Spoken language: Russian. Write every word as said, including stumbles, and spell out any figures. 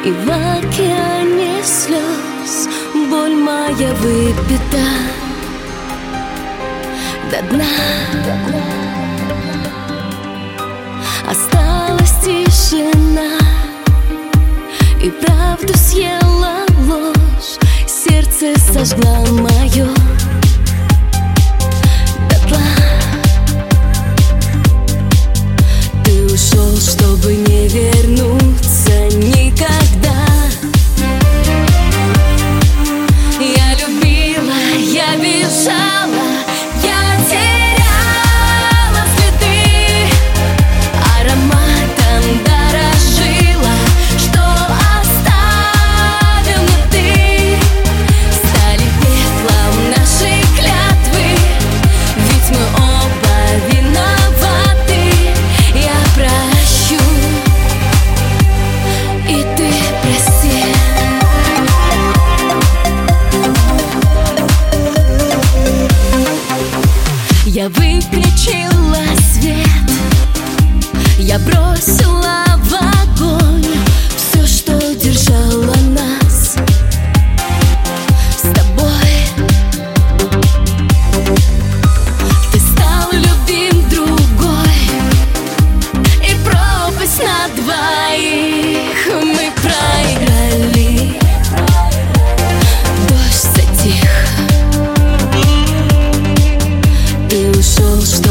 И в океане слез боль моя выпита до дна. Осталась тишина, и правду съела ложь, сердце сожгла мое дотла. Ты ушел, чтобы не вернуться никогда. Я любила, я бежала, я теряла следы, ароматом дорожила, что оставил мне ты. Стали пеплом наши клятвы, ведь мы оба виноваты. Я прощу, и ты прости. Я выключила свет, я бросила в огонь все, что держало нас с тобой. Ты стал любим другой, и пропасть на двоих мы проиграли. Дождь затих, ты ушел,